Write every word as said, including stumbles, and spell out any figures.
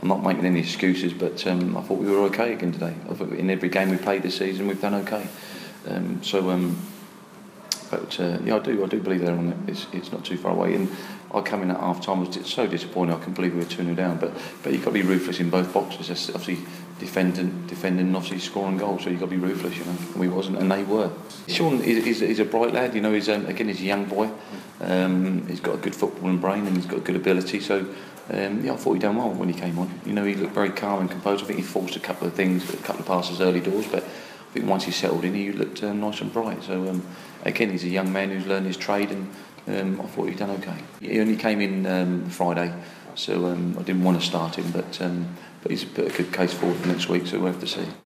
I'm not making any excuses, but um, I thought we were okay again today. I thought in every game we played this season, we've done okay. Um, so, um, but uh, yeah, I do, I do believe they're on it. It's, it's not too far away. And I come in at half time, I was so disappointed. I couldn't believe we were two nil down. But but you've got to be ruthless in both boxes. That's obviously defending, defending, and obviously scoring goals. So you've got to be ruthless, you know. And we wasn't, and they were. Sean is, is, is a bright lad, you know. He's um, again, he's a young boy. Um, he's got a good footballing brain and he's got good ability. So. Um, yeah, I thought he done well when he came on. You know, he looked very calm and composed. I think he forced a couple of things, a couple of passes early doors, but I think once he settled in, he looked uh, nice and bright. So um, again, he's a young man who's learned his trade, and um, I thought he'd done okay. He only came in um, Friday, so um, I didn't want to start him, but um, but he's put a good case forward for next week, so we'll have to see.